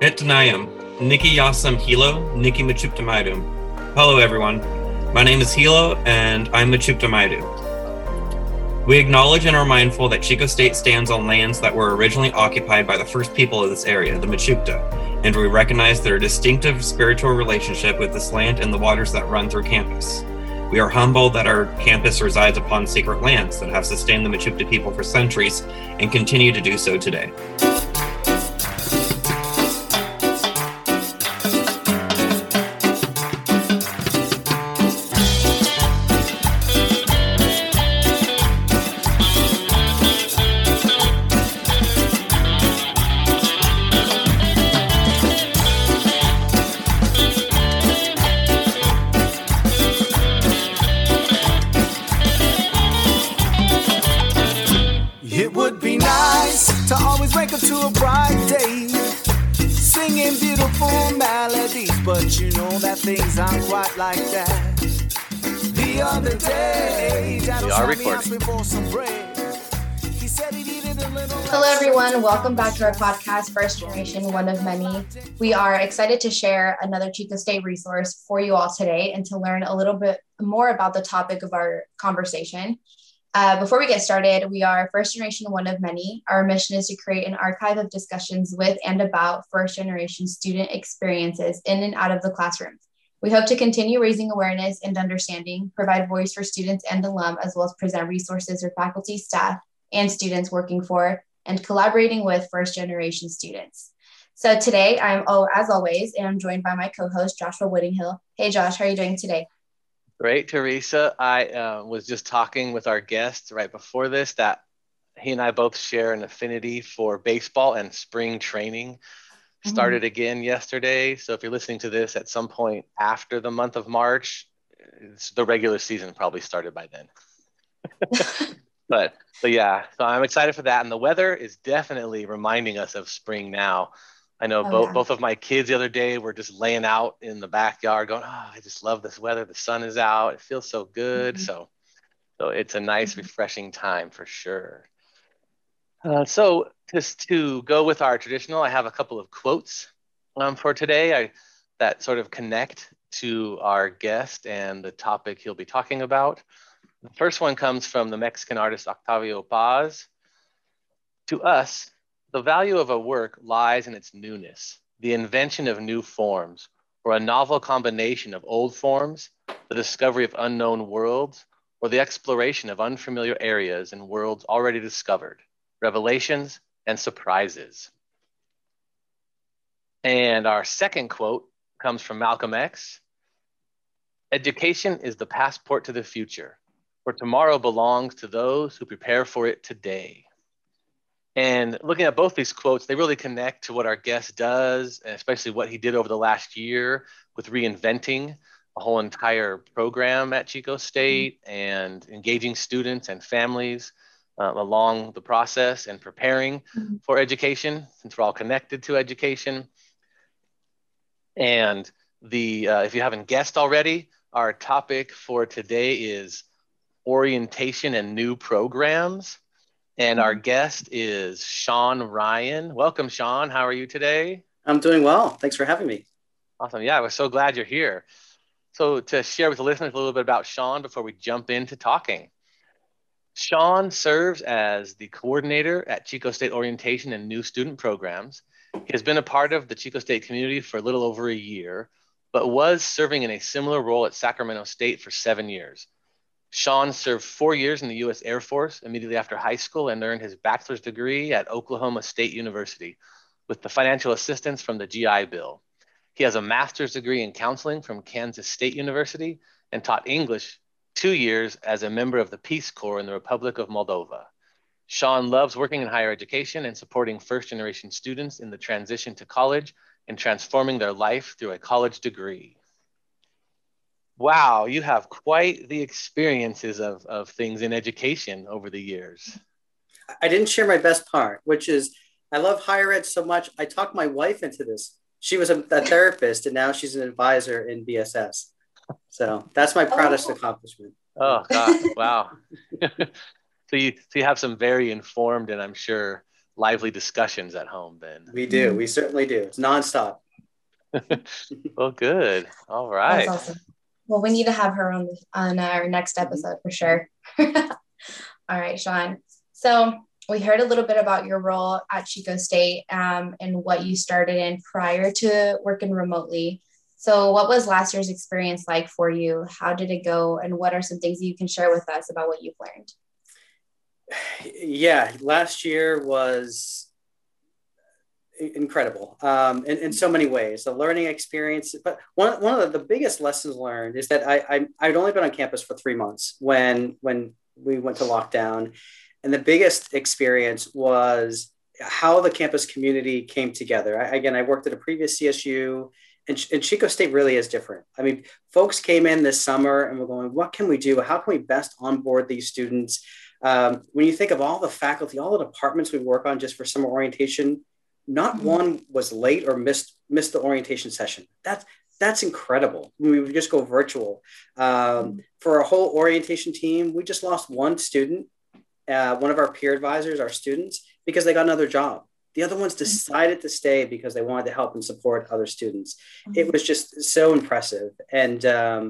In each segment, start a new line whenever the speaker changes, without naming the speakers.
Etnayam, Niki Yasam Hilo, Niki Machuptamaidum. Hello everyone, my name is Hilo and I'm Machuptamaidu. We acknowledge and are mindful that Chico State stands on lands that were originally occupied by the first people of this area, the Machupta, and we recognize their distinctive spiritual relationship with this land and the waters that run through campus. We are humbled that our campus resides upon sacred lands that have sustained the Machupta people for centuries and continue to do so today.
Things aren't quite like that. The other day, we are recording.
Hello, everyone. Welcome back to our podcast, First Generation, One of Many. We are excited to share another Chico State resource for you all today and to learn a little bit more about the topic of our conversation. Before we get started, we are First Generation, One of Many. Our mission is to create an archive of discussions with and about first generation student experiences in and out of the classroom. We hope to continue raising awareness and understanding, provide voice for students and alum, as well as present resources for faculty, staff, and students working for and collaborating with first generation students. So today, as always, am joined by my co-host, Joshua Whittinghill. Hey, Josh, how are you doing today?
Great, Teresa. I was just talking with our guest right before this that he and I both share an affinity for baseball, and spring training started again yesterday. So if you're listening to this at some point after the month of March, the regular season probably started by then. but yeah, so I'm excited for that. And the weather is definitely reminding us of spring now. I know both of my kids the other day were just laying out in the backyard going, I just love this weather. The sun is out. It feels so good. So it's a nice, refreshing time for sure. So just to go with our traditional, I have a couple of quotes for today that sort of connect to our guest and the topic he'll be talking about. The first one comes from the Mexican artist Octavio Paz. To us, the value of a work lies in its newness, the invention of new forms, or a novel combination of old forms, the discovery of unknown worlds, or the exploration of unfamiliar areas and worlds already discovered, revelations and surprises. And our second quote comes from Malcolm X. Education is the passport to the future, for tomorrow belongs to those who prepare for it today. And looking at both these quotes, they really connect to what our guest does, and especially what he did over the last year with reinventing a whole entire program at Chico State and engaging students and families along the process and preparing for education, since we're all connected to education. And if you haven't guessed already, our topic for today is orientation and new programs. And our guest is Sean Ryan. Welcome, Sean. How are you today?
I'm doing well. Thanks for having me.
Awesome. Yeah, we're so glad you're here. So to share with the listeners a little bit about Sean before we jump into talking. Sean serves as the coordinator at Chico State Orientation and New Student Programs. He has been a part of the Chico State community for a little over a year, but was serving in a similar role at Sacramento State for 7 years. Sean served 4 years in the U.S. Air Force immediately after high school and earned his bachelor's degree at Oklahoma State University with the financial assistance from the GI Bill. He has a master's degree in counseling from Kansas State University and taught English 2 years as a member of the Peace Corps in the Republic of Moldova. Sean loves working in higher education and supporting first-generation students in the transition to college and transforming their life through a college degree. Wow, you have quite the experiences of things in education over the years.
I didn't share my best part, which is I love higher ed so much. I talked my wife into this. She was a therapist, and now she's an advisor in BSS. So that's my proudest accomplishment.
Oh, God. Wow. So you have some very informed and I'm sure lively discussions at home then.
We do. We certainly do. It's nonstop.
Well, good. All right.
That's awesome. Well, we need to have her on our next episode for sure. All right, Sean. So we heard a little bit about your role at Chico State and what you started in prior to working remotely. So what was last year's experience like for you? How did it go? And what are some things you can share with us about what you've learned?
Yeah, last year was incredible in so many ways, the learning experience. But one of the biggest lessons learned is that I'd only been on campus for 3 months when we went to lockdown. And the biggest experience was how the campus community came together. I worked at a previous CSU, and Chico State really is different. I mean, folks came in this summer and we're going, what can we do? How can we best onboard these students? When you think of all the faculty, all the departments we work on just for summer orientation, not one was late or missed the orientation session. That's incredible. We would just go virtual. For our whole orientation team, we just lost one student, one of our peer advisors, our students, because they got another job. The other ones decided to stay because they wanted to help and support other students. It was just so impressive. And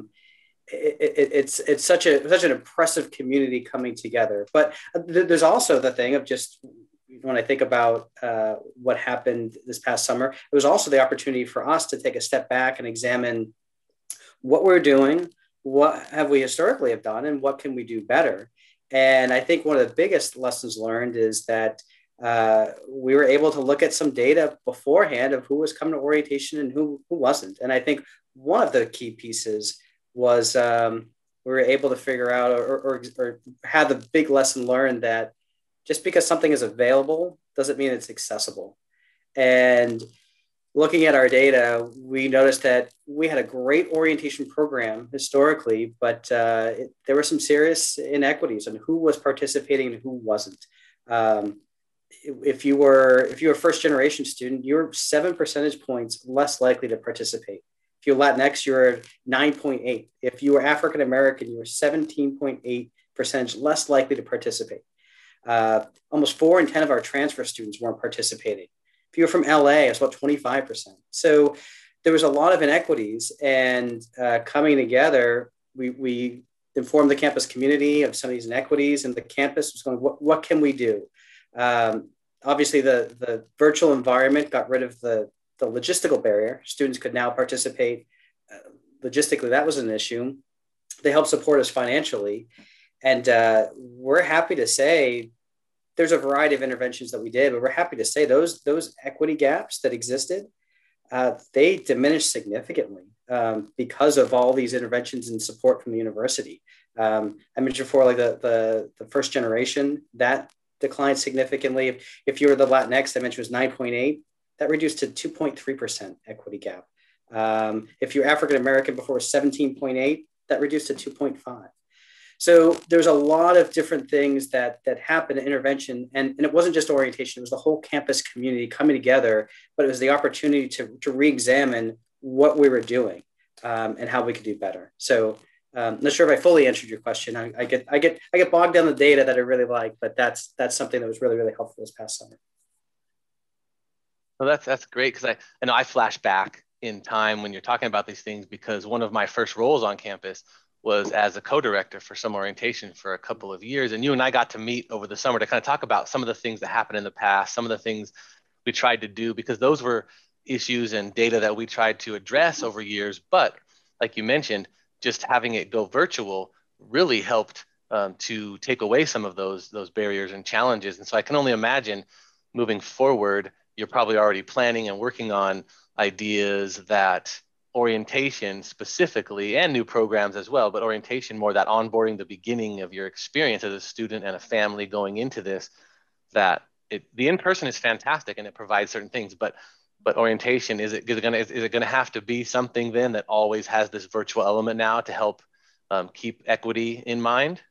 it's such an impressive community coming together. But there's also the thing of just, when I think about what happened this past summer, it was also the opportunity for us to take a step back and examine what we're doing, what have we historically have done, and what can we do better. And I think one of the biggest lessons learned is that we were able to look at some data beforehand of who was coming to orientation and who wasn't. And I think one of the key pieces was we were able to figure out or have the big lesson learned that just because something is available doesn't mean it's accessible. And looking at our data, we noticed that we had a great orientation program historically, but there were some serious inequities in who was participating and who wasn't. If you were a first generation student, you're 7 percentage points less likely to participate. If you're Latinx, you're 9.8. If you were African American, you were 17.8% less likely to participate. Almost 4 in 10 of our transfer students weren't participating. If you were from LA, it's about 25%. So there was a lot of inequities, and coming together, we informed the campus community of some of these inequities, and the campus was going, what can we do? Obviously, the virtual environment got rid of the logistical barrier. Students could now participate. Logistically, that was an issue. They helped support us financially. And we're happy to say there's a variety of interventions that we did, but we're happy to say those equity gaps that existed, they diminished significantly because of all these interventions and support from the university. I mentioned before, like the first generation, that declined significantly. If you were the Latinx, I mentioned was 9.8, that reduced to 2.3% equity gap. If you're African American, before was 17.8, that reduced to 2.5. So there's a lot of different things that happened in intervention, and it wasn't just orientation, it was the whole campus community coming together, but it was the opportunity to re-examine what we were doing and how we could do better. So I'm not sure if I fully answered your question. I get bogged down the data that I really like, but that's something that was really, really helpful this past summer.
Well, that's great, because I know I flash back in time when you're talking about these things, because one of my first roles on campus was as a co-director for some orientation for a couple of years. And you and I got to meet over the summer to kind of talk about some of the things that happened in the past, some of the things we tried to do, because those were issues and data that we tried to address over years. But like you mentioned, just having it go virtual really helped to take away some of those barriers and challenges. And so I can only imagine moving forward, you're probably already planning and working on ideas that orientation specifically, and new programs as well, but orientation more, that onboarding, the beginning of your experience as a student and a family going into this, that the in-person is fantastic and it provides certain things, but orientation, is it going to have to be something then that always has this virtual element now to help keep equity in mind?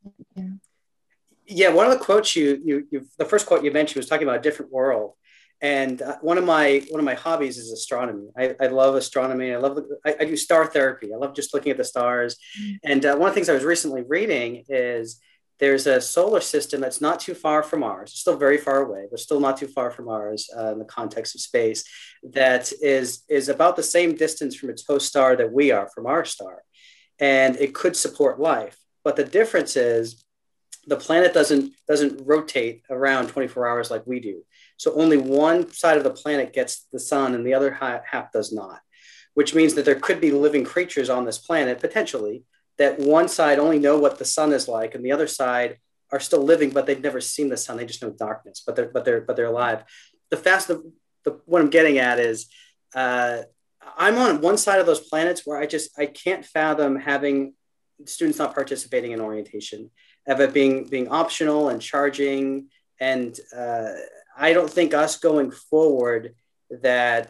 Yeah, one of the quotes the first quote you mentioned was talking about a different world. And one of my hobbies is astronomy. I love astronomy. I do star therapy. I love just looking at the stars. And one of the things I was recently reading is there's a solar system that's not too far from ours. It's still very far away, but still not too far from ours in the context of space, that is about the same distance from its host star that we are from our star. And it could support life. But the difference is the planet doesn't rotate around 24 hours like we do. So only one side of the planet gets the sun and the other half does not, which means that there could be living creatures on this planet, potentially, that one side only know what the sun is like and the other side are still living, but they've never seen the sun. They just know darkness, but they're alive. What I'm getting at is I'm on one side of those planets where I can't fathom having students not participating in orientation, of it being optional and charging. And I don't think us going forward that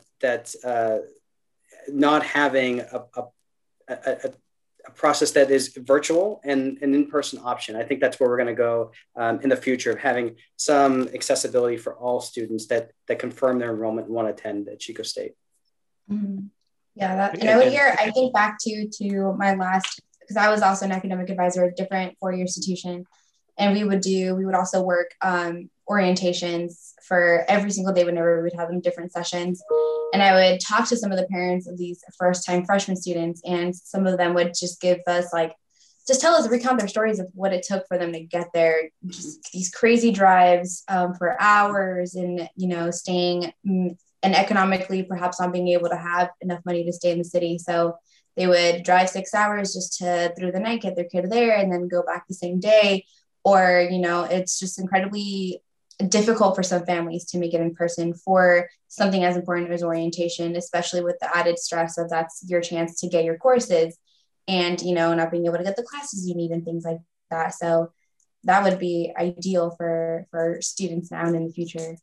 not having a process that is virtual and an in-person option. I think that's where we're going to go in the future, of having some accessibility for all students that confirm their enrollment and want to attend at Chico State.
Mm-hmm. Yeah, and I think back to my last, because I was also an academic advisor at a different four-year institution, and we would also work orientations for every single day whenever we would have them different sessions. And I would talk to some of the parents of these first-time freshman students, and some of them would just give us recount their stories of what it took for them to get there, just these crazy drives for hours, and, staying and economically perhaps not being able to have enough money to stay in the city. So they would drive 6 hours just to, through the night, get their kid there and then go back the same day. Or, it's just incredibly difficult for some families to make it in person for something as important as orientation, especially with the added stress of that's your chance to get your courses and, not being able to get the classes you need and things like that. So that would be ideal for students now and in the future.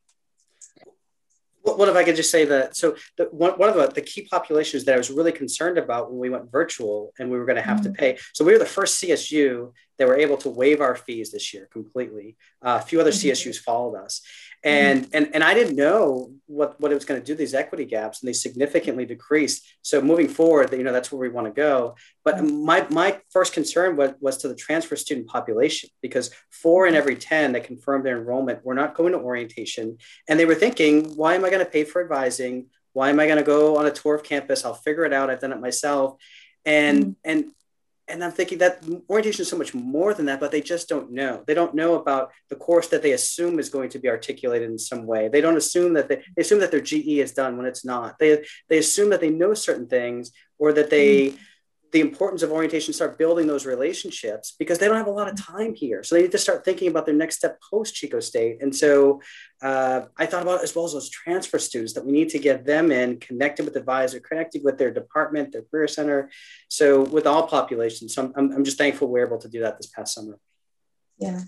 What if I could just say that? So one of the key populations that I was really concerned about when we went virtual and we were going to have to pay. So we were the first CSU that were able to waive our fees this year completely. A few other CSUs followed us. And I didn't know what it was going to do, these equity gaps, and they significantly decreased. So moving forward, that's where we want to go. But my first concern was to the transfer student population, because 4 in every 10 that confirmed their enrollment were not going to orientation. And they were thinking, why am I going to pay for advising? Why am I going to go on a tour of campus? I'll figure it out. I've done it myself. And I'm thinking that orientation is so much more than that, but they just don't know. They don't know about the course that they assume is going to be articulated in some way. They don't assume that they assume that their GE is done when it's not. They assume that they know certain things, or that the importance of orientation, start building those relationships, because they don't have a lot of time here. So they need to start thinking about their next step post Chico State. And so I thought about, as well as those transfer students, that we need to get them in, connected with the advisor, connected with their department, their career center. So with all populations, so I'm just thankful we're able to do that this past summer.
Yeah.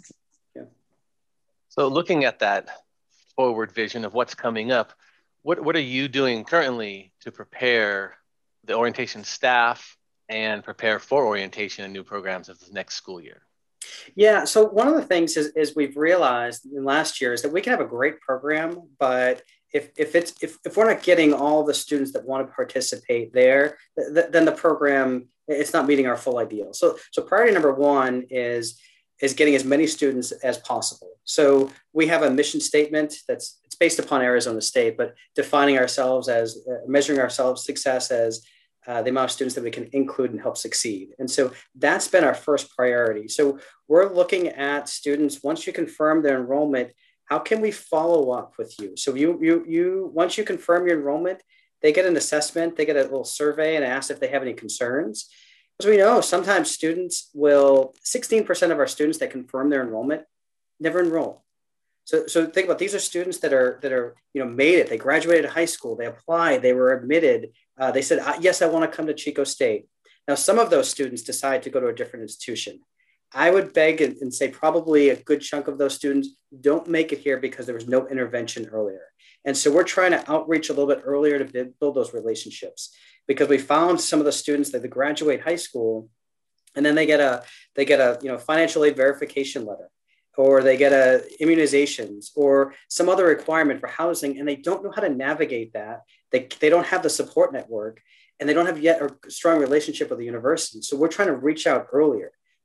So looking at that forward vision of what's coming up, what are you doing currently to prepare the orientation staff and prepare for orientation and new programs of the next school year?
Yeah, so one of the things is we've realized in last year is that we can have a great program, but if we're not getting all the students that want to participate there, then the program, it's not meeting our full ideal. So priority number one is getting as many students as possible. So we have a mission statement it's based upon Arizona State, but defining ourselves as measuring ourselves success as the amount of students that we can include and help succeed. And so that's been our first priority. So we're looking at students, once you confirm their enrollment, how can we follow up with you? So you once you confirm your enrollment, they get an assessment, they get a little survey and ask if they have any concerns. As we know, sometimes 16% of our students that confirm their enrollment never enroll. So think about, these are students that are made it. They graduated high school, they applied, they were admitted. They said, yes, I want to come to Chico State. Now, some of those students decide to go to a different institution. I would beg and say probably a good chunk of those students don't make it here because there was no intervention earlier. And so we're trying to outreach a little bit earlier to build those relationships, because we found some of the students that they graduate high school and then they get a financial aid verification letter, or they get immunizations or some other requirement for housing, and they don't know how to navigate that. They don't have the support network, and they don't have yet a strong relationship with the university. So we're trying to reach out earlier.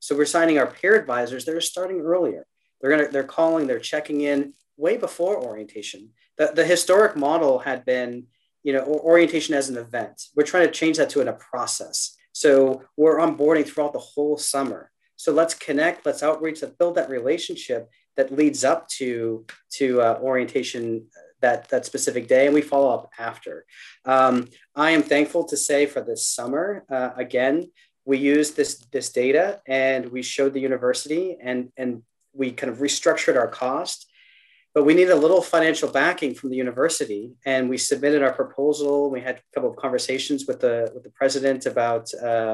So we're signing our peer advisors that are starting earlier. They're calling, they're checking in way before orientation. The historic model had been, orientation as an event. We're trying to change that to a process. So we're onboarding throughout the whole summer. So let's connect, let's outreach, let's build that relationship that leads up to orientation that specific day, and we follow up after. I am thankful to say for this summer, again, we used this data and we showed the university and we kind of restructured our cost, but we needed a little financial backing from the university, and we submitted our proposal. We had a couple of conversations with the president about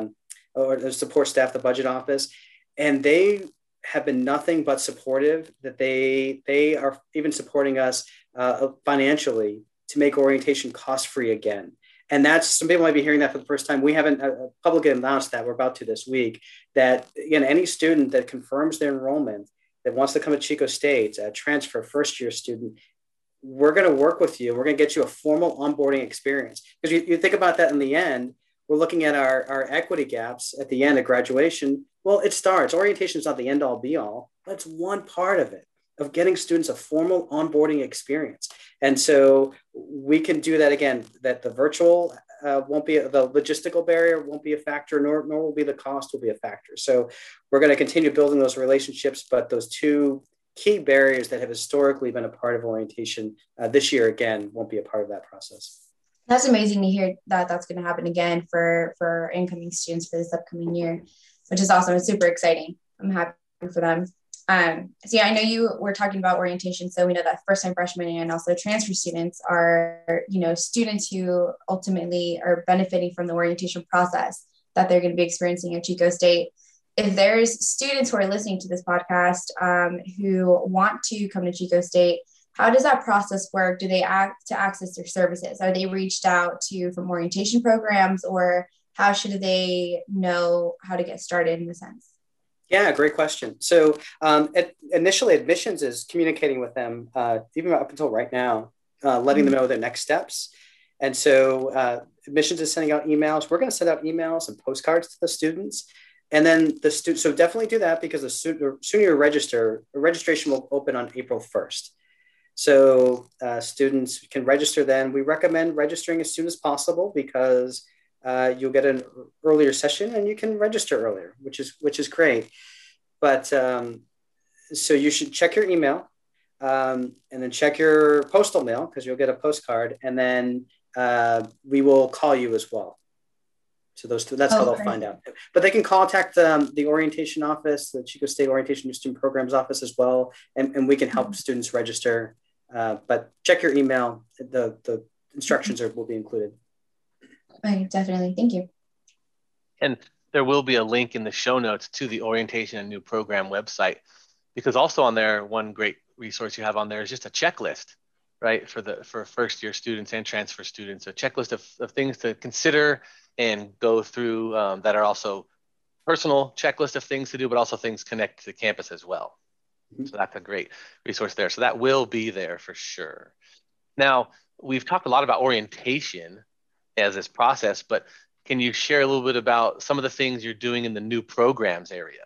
or the support staff, the budget office, and they have been nothing but supportive. That they are even supporting us financially to make orientation cost-free again. And that's, some people might be hearing that for the first time. We haven't publicly announced that. We're about to this week. That, again, any student that confirms their enrollment that wants to come to Chico State, a transfer first-year student, we're going to work with you. We're going to get you a formal onboarding experience. Because you think about that in the end, we're looking at our equity gaps at the end of graduation. Well, it starts. Orientation is not the end-all, be-all. That's one part of it, of getting students a formal onboarding experience. And so we can do that again, that the virtual won't be, the logistical barrier won't be a factor, nor will be the cost will be a factor. So we're going to continue building those relationships, but those two key barriers that have historically been a part of orientation this year, again, won't be a part of that process.
That's amazing to hear that that's going to happen again for incoming students for this upcoming year, which is awesome. It's super exciting. I'm happy for them. So yeah, I know you were talking about orientation. So we know that first-time freshmen and also transfer students are, students who ultimately are benefiting from the orientation process that they're going to be experiencing at Chico State. If there's students who are listening to this podcast who want to come to Chico State, how does that process work? Do they act to access their services? Are they reached out to from orientation programs, or how should they know how to get started in a sense?
Yeah, great question. So initially admissions is communicating with them, even up until right now, letting them know their next steps. And so admissions is sending out emails. We're going to send out emails and postcards to the students. And then so definitely do that, because the sooner you register, registration will open on April 1st. So students can register then. We recommend registering as soon as possible, because you'll get an earlier session and you can register earlier, which is great. But so you should check your email and then check your postal mail, because you'll get a postcard, and then we will call you as well. So that's how they'll find out. But they can contact the orientation office, the Chico State Orientation and Student Programs office as well, and we can help students register. But check your email. The instructions will be included.
Right, definitely. Thank you.
And there will be a link in the show notes to the Orientation and New Program website, because also on there, one great resource you have on there is just a checklist, right? For first year students and transfer students, a checklist of things to consider and go through that are also personal checklist of things to do, but also things connected to campus as well. Mm-hmm. So that's a great resource there. So that will be there for sure. Now, we've talked a lot about orientation as this process, but can you share a little bit about some of the things you're doing in the new programs area?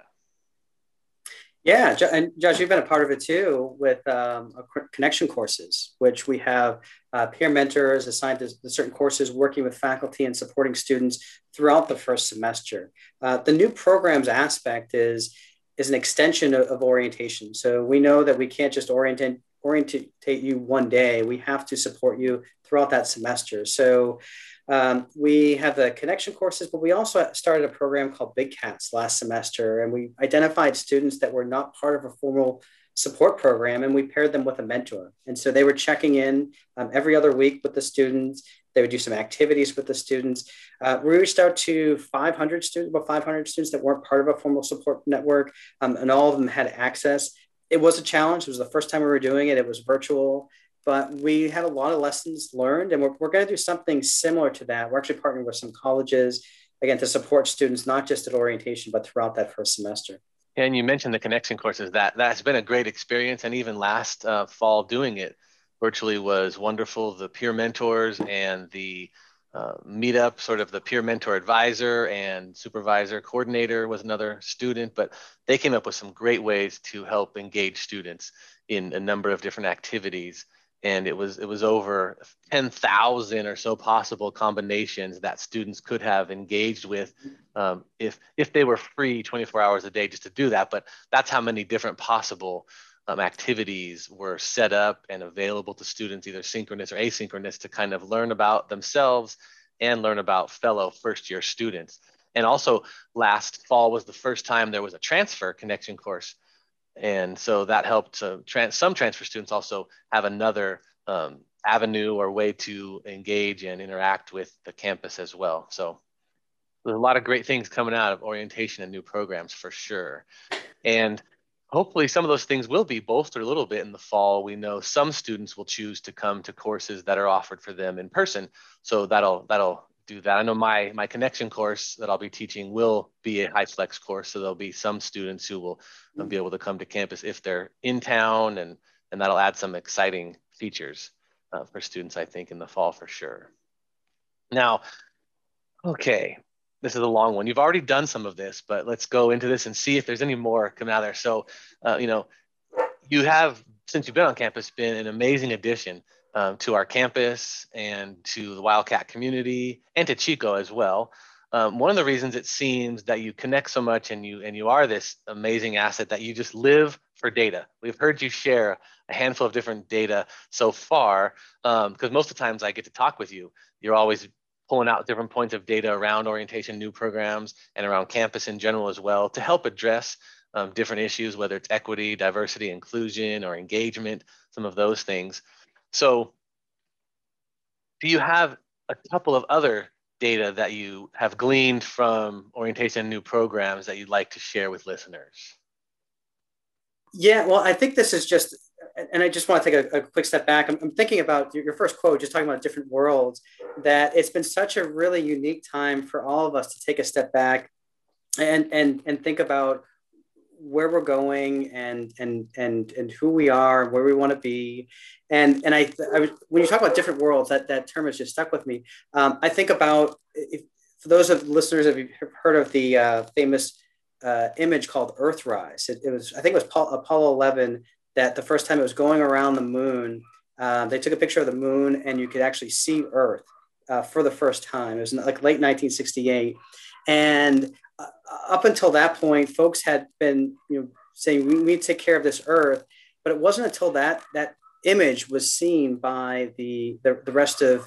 Yeah, and Josh, you've been a part of it too with connection courses, which we have peer mentors assigned to certain courses, working with faculty and supporting students throughout the first semester. The new programs aspect is an extension of orientation. So we know that we can't just orientate you one day. We have to support you throughout that semester. So we have the connection courses, but we also started a program called Big Cats last semester, and we identified students that were not part of a formal support program, and we paired them with a mentor. And so they were checking in every other week with the students. They would do some activities with the students. We reached out to 500 students, about 500 students that weren't part of a formal support network, and all of them had access. It was a challenge. It was the first time we were doing it. It was virtual. But we had a lot of lessons learned, and we're going to do something similar to that. We're actually partnering with some colleges, again, to support students, not just at orientation, but throughout that first semester.
And you mentioned the connection courses. That's been a great experience. And even last fall doing it virtually was wonderful. The peer mentors and the meetup, sort of the peer mentor advisor and supervisor coordinator was another student, but they came up with some great ways to help engage students in a number of different activities. And it was over 10,000 or so possible combinations that students could have engaged with if they were free 24 hours a day just to do that. But that's how many different possible activities were set up and available to students, either synchronous or asynchronous, to kind of learn about themselves and learn about fellow first-year students. And also last fall was the first time there was a transfer connection course. And so that helped some transfer students also have another avenue or way to engage and interact with the campus as well. So there's a lot of great things coming out of orientation and new programs for sure. And hopefully some of those things will be bolstered a little bit in the fall. We know some students will choose to come to courses that are offered for them in person. So that'll do that. I know my connection course that I'll be teaching will be a HyFlex course. So there'll be some students who will be able to come to campus if they're in town, and that'll add some exciting features for students, I think, in the fall for sure. Now, okay, this is a long one. You've already done some of this, but let's go into this and see if there's any more coming out there. So, you have, since you've been on campus, been an amazing addition to our campus and to the Wildcat community and to Chico as well. One of the reasons it seems that you connect so much and you are this amazing asset that you just live for data. We've heard you share a handful of different data so far, because most of the times I get to talk with you, you're always pulling out different points of data around orientation, new programs, and around campus in general as well to help address different issues, whether it's equity, diversity, inclusion, or engagement, some of those things. So do you have a couple of other data that you have gleaned from orientation and new programs that you'd like to share with listeners?
Yeah, well, I think this is just, and I just want to take a quick step back. I'm thinking about your first quote, just talking about different worlds, that it's been such a really unique time for all of us to take a step back and think about where we're going and who we are, where we want to be. And I when you talk about different worlds, that term has just stuck with me. I think about, for those of listeners, have you heard of the famous image called Earthrise? It was, I think it was Apollo 11, that the first time it was going around the moon, they took a picture of the moon and you could actually see Earth for the first time. It was like late 1968. And up until that point, folks had been saying we need to take care of this Earth, but it wasn't until that image was seen by the rest of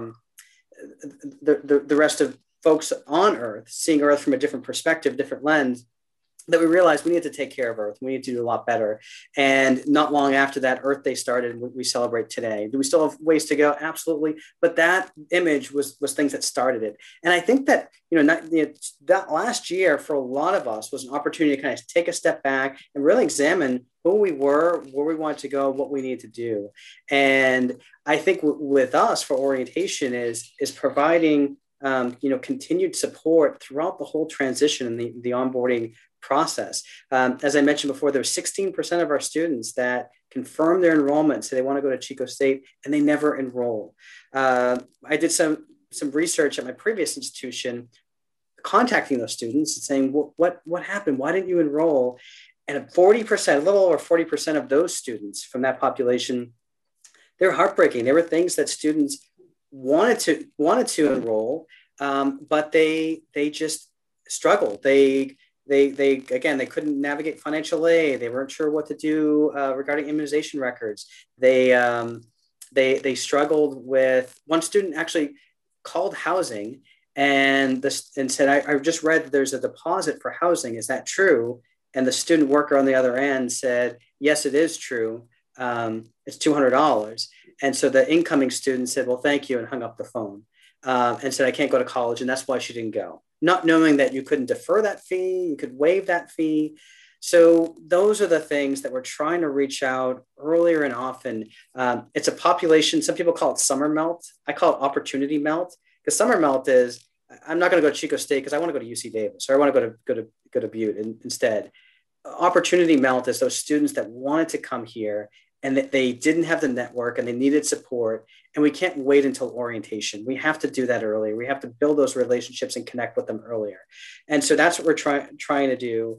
the rest of folks on Earth, seeing Earth from a different perspective, different lens, that we realized we need to take care of Earth. We need to do a lot better. And not long after that, Earth Day started, we celebrate today. Do we still have ways to go? Absolutely. But that image was things that started it. And I think that, that last year for a lot of us was an opportunity to kind of take a step back and really examine who we were, where we wanted to go, what we need to do. And I think with us for orientation is providing continued support throughout the whole transition and the onboarding process. As I mentioned before, there were 16% of our students that confirmed their enrollment, so they want to go to Chico State, and they never enroll. I did some research at my previous institution, contacting those students and saying, what happened? Why didn't you enroll? And 40%, a little over 40% of those students from that population, they're heartbreaking. There were things that students wanted to enroll, but they just struggled. They couldn't navigate financial aid. They weren't sure what to do regarding immunization records. They struggled with, one student actually called housing and said, I just read that there's a deposit for housing. Is that true? And the student worker on the other end said, yes, it is true. It's $200. And so the incoming student said, well, thank you, and hung up the phone and said, I can't go to college. And that's why she didn't go. Not knowing that you couldn't defer that fee, you could waive that fee. So those are the things that we're trying to reach out earlier and often. It's a population, some people call it summer melt. I call it opportunity melt, because summer melt is, I'm not going to go to Chico State because I want to go to UC Davis, or I want to go to Butte instead. Opportunity melt is those students that wanted to come here and that they didn't have the network and they needed support. And we can't wait until orientation. We have to do that earlier. We have to build those relationships and connect with them earlier. And so that's what we're trying to do.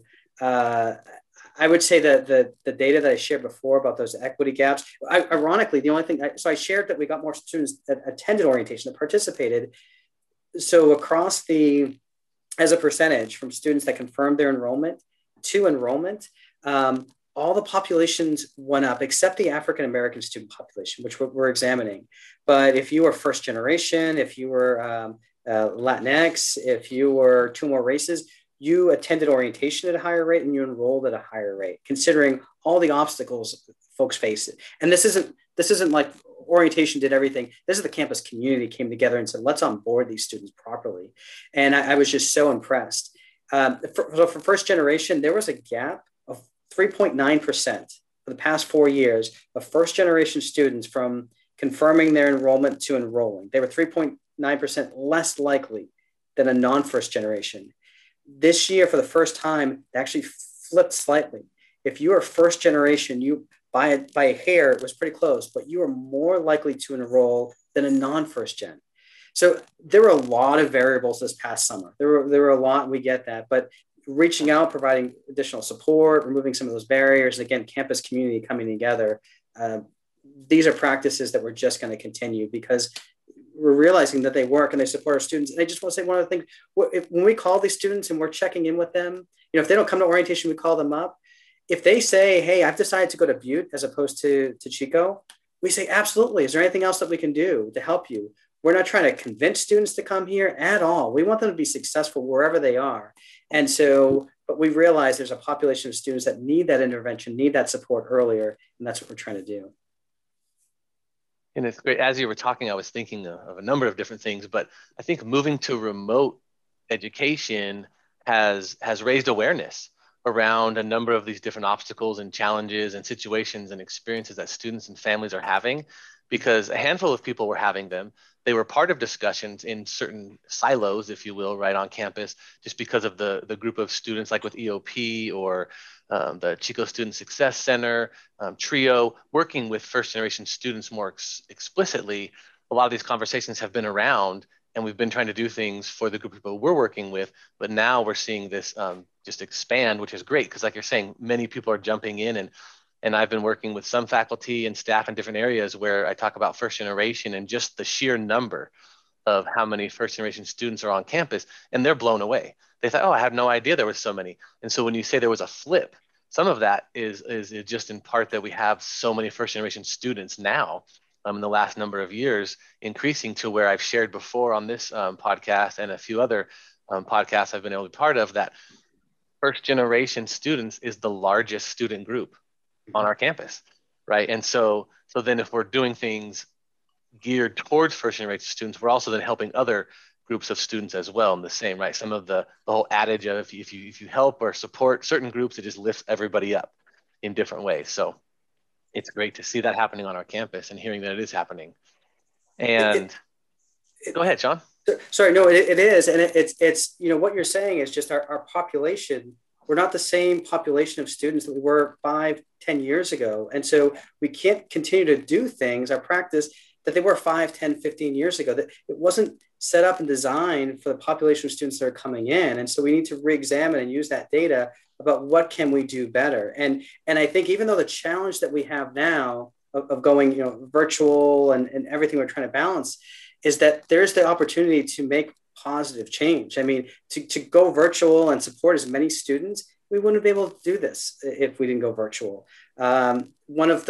I would say that the data that I shared before about those equity gaps, ironically, the only thing, so I shared that we got more students that attended orientation, that participated. So across as a percentage from students that confirmed their enrollment to enrollment, all the populations went up except the African-American student population, which we're examining. But if you were first generation, if you were Latinx, if you were two more races, you attended orientation at a higher rate and you enrolled at a higher rate, considering all the obstacles folks face. And this isn't like orientation did everything. This is the campus community came together and said, let's onboard these students properly. And I was just so impressed. For first generation, there was a gap of 3.9% for the past 4 years of first generation students from confirming their enrollment to enrolling. They were 3.9% less likely than a non-first generation. This year, for the first time, it actually flipped slightly. If you are first generation, you by a hair, it was pretty close, but you are more likely to enroll than a non-first gen. So there were a lot of variables this past summer. There were a lot, we get that, but reaching out, providing additional support, removing some of those barriers, and again, campus community coming together. These are practices that we're just going to continue because we're realizing that they work and they support our students. And I just want to say one other thing. When we call these students and we're checking in with them, if they don't come to orientation, we call them up. If they say, hey, I've decided to go to Butte as opposed to Chico, we say, absolutely. Is there anything else that we can do to help you? We're not trying to convince students to come here at all. We want them to be successful wherever they are. And so, but we realize there's a population of students that need that intervention, need that support earlier. And that's what we're trying to do.
And it's great. As you were talking, I was thinking of a number of different things, but I think moving to remote education has raised awareness around a number of these different obstacles and challenges and situations and experiences that students and families are having, because a handful of people were having them. They were part of discussions in certain silos, if you will, right on campus, just because of the group of students, like with EOP or the Chico Student Success Center, TRIO, working with first generation students more explicitly. A lot of these conversations have been around, and we've been trying to do things for the group of people we're working with, but now we're seeing this just expand, which is great, because like you're saying, many people are jumping in, and I've been working with some faculty and staff in different areas where I talk about first generation and just the sheer number of how many first generation students are on campus, and they're blown away. They thought, oh, I had no idea there was so many. And so when you say there was a flip, some of that is just in part that we have so many first generation students now in the last number of years, increasing to where I've shared before on this podcast and a few other podcasts I've been able to be part of, that first generation students is the largest student group on our campus, right? And so then if we're doing things geared towards first generation students, we're also then helping other groups of students as well in the same, right? Some of the whole adage of if you help or support certain groups, it just lifts everybody up in different ways. So it's great to see that happening on our campus and hearing that it is happening. And go ahead, Sean.
Sorry, no, it is. And it's what you're saying is just our population. We're not the same population of students that we were 5-10 years ago. And so we can't continue to do things, our practice, that they were 5, 10, 15 years ago. That it wasn't set up and designed for the population of students that are coming in. And so we need to re-examine and use that data about what can we do better. And I think even though the challenge that we have now of going virtual and everything we're trying to balance is that there's the opportunity to make positive change. I mean, to go virtual and support as many students, we wouldn't be able to do this if we didn't go virtual. One of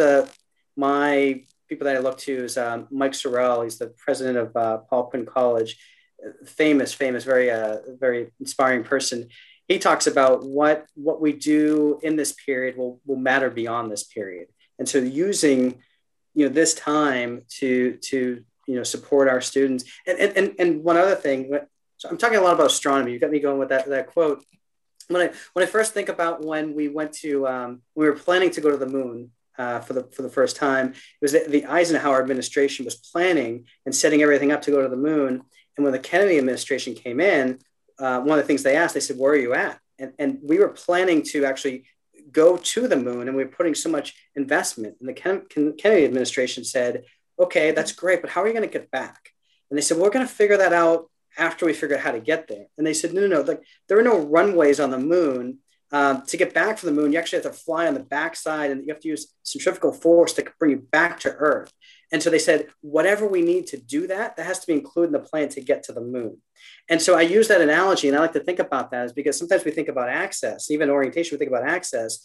my people that I look to is Mike Sorrell. He's the president of Paul Quinn College, famous, very, very inspiring person. He talks about what we do in this period will matter beyond this period. And so using, this time to support our students. And one other thing, so I'm talking a lot about astronomy. You got me going with that quote. When I first think about when we went to, we were planning to go to the moon for the first time, it was the Eisenhower administration was planning and setting everything up to go to the moon. And when the Kennedy administration came in, one of the things they asked, they said, where are you at? And we were planning to actually go to the moon and we're putting so much investment. And the Kennedy administration said, okay, that's great, but how are you going to get back? And they said, well, we're going to figure that out after we figure out how to get there. And they said, no, like there are no runways on the moon. To get back from the moon, you actually have to fly on the backside and you have to use centrifugal force to bring you back to Earth. And so they said, whatever we need to do that has to be included in the plan to get to the moon. And so I use that analogy, and I like to think about that is because sometimes we think about access, even orientation, we think about access,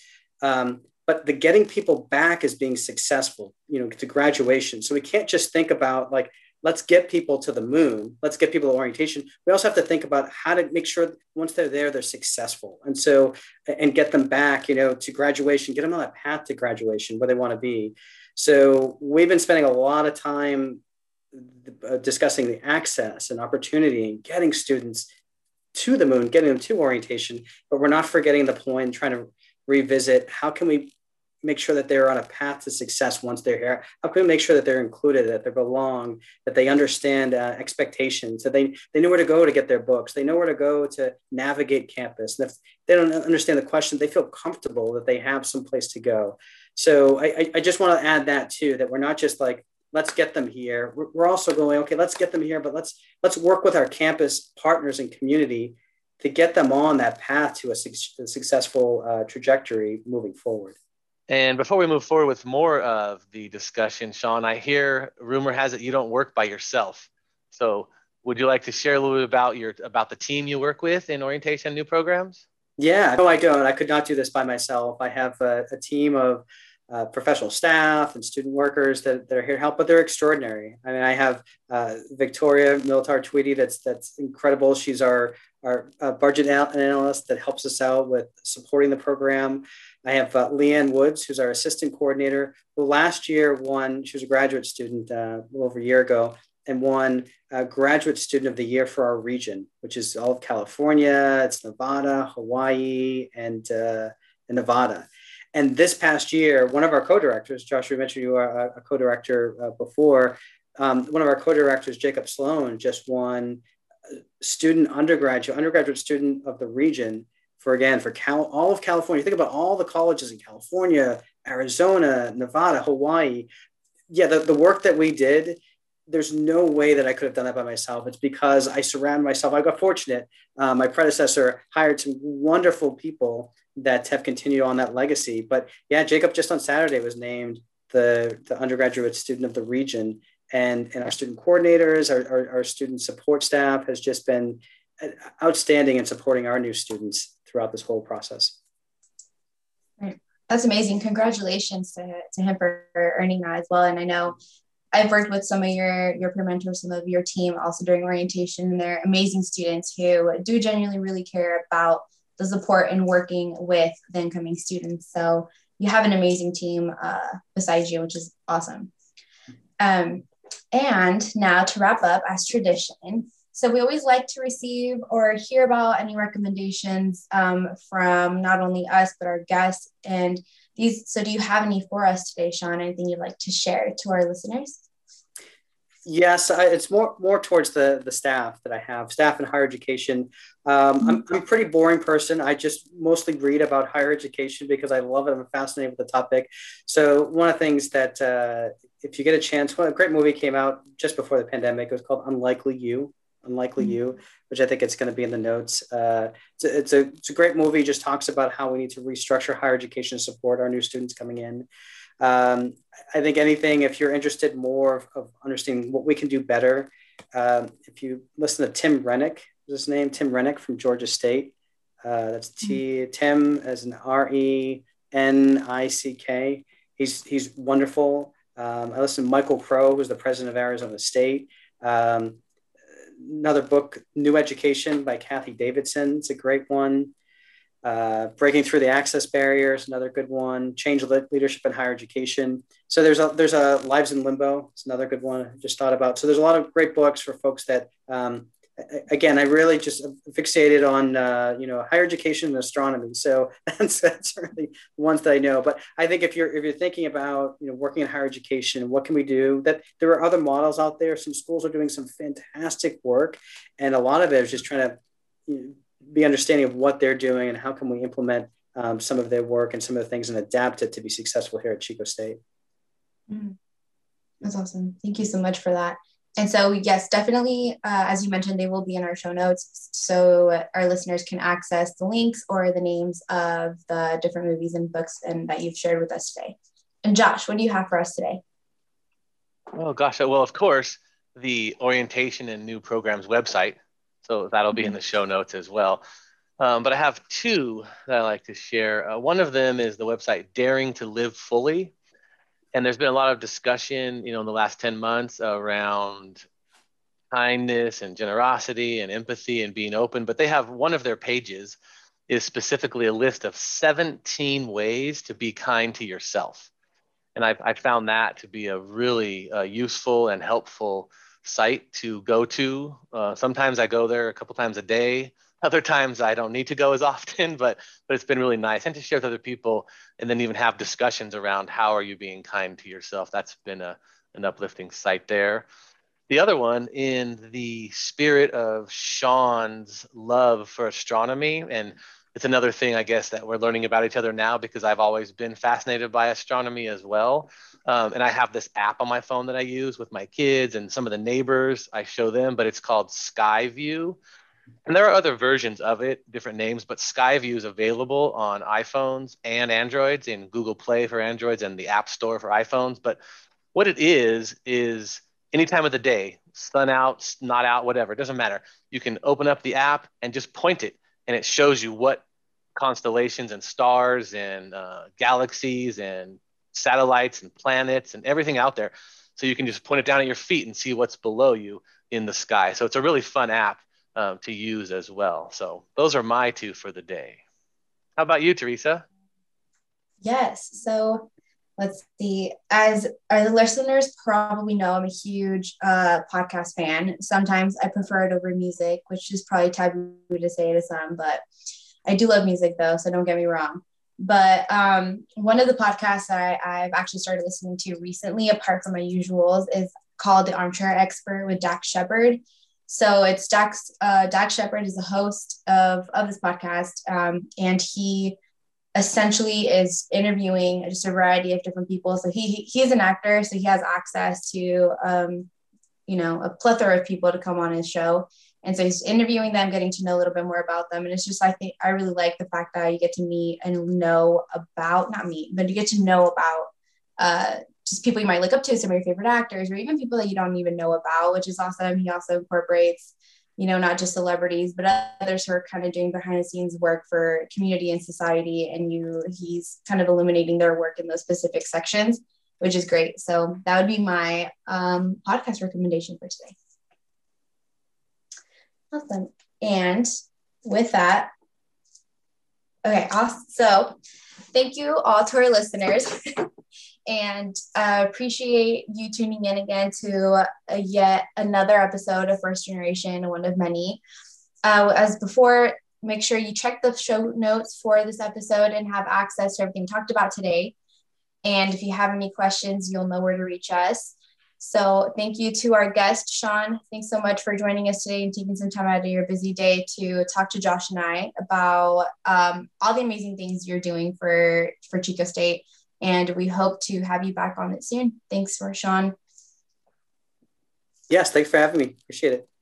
but the getting people back is being successful, to graduation. So we can't just think about like, let's get people to the moon, let's get people to orientation. We also have to think about how to make sure once they're there, they're successful. And so, and get them back, to graduation, get them on that path to graduation where they want to be. So we've been spending a lot of time discussing the access and opportunity and getting students to the moon, getting them to orientation, but we're not forgetting the point, trying to revisit how can we make sure that they're on a path to success once they're here? How can we make sure that they're included, that they belong, that they understand expectations, that they know where to go to get their books, they know where to go to navigate campus. And if they don't understand the question, they feel comfortable that they have some place to go. So I just want to add that too, that we're not just like, let's get them here. We're also going, okay, let's get them here, but let's work with our campus partners and community to get them on that path to a successful trajectory moving forward.
And before we move forward with more of the discussion, Sean, I hear rumor has it you don't work by yourself. So would you like to share a little bit about the team you work with in orientation and new programs?
Yeah, no, I don't. I could not do this by myself. I have a team of professional staff and student workers that are here to help, but they're extraordinary. I mean, I have Victoria Militar-Tweedy that's incredible. She's our budget analyst that helps us out with supporting the program. I have Leanne Woods, who's our assistant coordinator, who last year she was a graduate student a little over a year ago, and won Graduate Student of the Year for our region, which is all of California, it's Nevada, Hawaii, and Nevada. And this past year, one of our co-directors, Josh, we mentioned you are a co-director before, one of our co-directors, Jacob Sloan, just won undergraduate student of the region for all of California. Think about all the colleges in California, Arizona, Nevada, Hawaii. Yeah, the work that we did, there's no way that I could have done that by myself. It's because I surround myself. I got fortunate. My predecessor hired some wonderful people that have continued on that legacy. But yeah, Jacob just on Saturday was named the undergraduate student of the region. And our student coordinators, our student support staff has just been outstanding in supporting our new students throughout this whole process.
Right. That's amazing. Congratulations to him for earning that as well. And I know I've worked with some of your peer mentors, some of your team also during orientation, and they're amazing students who do genuinely really care about the support and working with the incoming students. So you have an amazing team beside you, which is awesome. And now to wrap up, as tradition, so we always like to receive or hear about any recommendations from not only us, but our guests. And so do you have any for us today, Sean? Anything you'd like to share to our listeners?
Yes, it's more towards the staff that I have, staff in higher education. I'm a pretty boring person. I just mostly read about higher education because I love it. I'm fascinated with the topic. So one of the things that if you get a chance, a great movie came out just before the pandemic. It was called Unlikely You, which I think it's going to be in the notes. It's a great movie. It just talks about how we need to restructure higher education to support our new students coming in. I think if you're interested more of understanding what we can do better, if you listen to Tim Rennick, is his name, Tim Rennick from Georgia State. That's Tim as an RENICK. He's wonderful. I listen to Michael Crow, who's the president of Arizona State. Another book, New Education by Kathy Davidson. It's a great one. Breaking Through the Access Barriers, another good one. Change Leadership in Higher Education. So there's a Lives in Limbo. It's another good one I just thought about. So there's a lot of great books for folks that, again, I really just fixated on, higher education and astronomy. So that's really the ones that I know. But I think if you're thinking about, working in higher education, what can we do? That there are other models out there. Some schools are doing some fantastic work. And a lot of it is just trying to, be understanding of what they're doing and how can we implement some of their work and some of the things and adapt it to be successful here at Chico State.
That's awesome. Thank you so much for that. And so, yes, definitely, as you mentioned, they will be in our show notes so our listeners can access the links or the names of the different movies and books and that you've shared with us today. And Josh, what do you have for us today?
Oh, gosh. Well, of course, the orientation and new programs website. So that'll be in the show notes as well. But I have two that I like to share. One of them is the website Daring to Live Fully. And there's been a lot of discussion, in the last 10 months around kindness and generosity and empathy and being open. But they have one of their pages is specifically a list of 17 ways to be kind to yourself. And I found that to be a really useful and helpful site to go to. Sometimes I go there a couple times a day. Other times I don't need to go as often, but it's been really nice. And to share with other people and then even have discussions around how are you being kind to yourself. That's been an uplifting site there. The other one, in the spirit of Sean's love for astronomy, and it's another thing, I guess, that we're learning about each other now because I've always been fascinated by astronomy as well. And I have this app on my phone that I use with my kids and some of the neighbors. I show them, but it's called Skyview. And there are other versions of it, different names, but Skyview is available on iPhones and Androids in Google Play for Androids and the App Store for iPhones. But what it is any time of the day, sun out, not out, whatever, it doesn't matter. You can open up the app and just point it, and it shows you what constellations and stars and galaxies and satellites and planets and everything out there. So you can just point it down at your feet and see what's below you in the sky. So it's a really fun app to use as well. So those are my two for the day. How about you, Teresa?
Yes. So let's see. As our listeners probably know, I'm a huge podcast fan. Sometimes I prefer it over music, which is probably taboo to say to some, but I do love music though, so don't get me wrong. But one of the podcasts that I've actually started listening to recently, apart from my usuals, is called The Armchair Expert with Dax Shepard. So it's Dax Shepard is the host of this podcast, and he essentially is interviewing just a variety of different people. So he's an actor, so he has access to a plethora of people to come on his show. And so he's interviewing them, getting to know a little bit more about them. And it's just, I think I really like the fact that you get to meet and know about, not meet, but you get to know about just people you might look up to, some of your favorite actors, or even people that you don't even know about, which is awesome. He also incorporates, not just celebrities, but others who are kind of doing behind the scenes work for community and society. And he's kind of illuminating their work in those specific sections, which is great. So that would be my podcast recommendation for today. Awesome. And with that, okay, awesome. So thank you all to our listeners. And appreciate you tuning in again to yet another episode of First Generation, one of many. As before, make sure you check the show notes for this episode and have access to everything talked about today. And if you have any questions, you'll know where to reach us. So thank you to our guest, Sean. Thanks so much for joining us today and taking some time out of your busy day to talk to Josh and I about all the amazing things you're doing for Chico State. And we hope to have you back on it soon. Thanks, Sean.
Yes, thanks for having me. Appreciate it.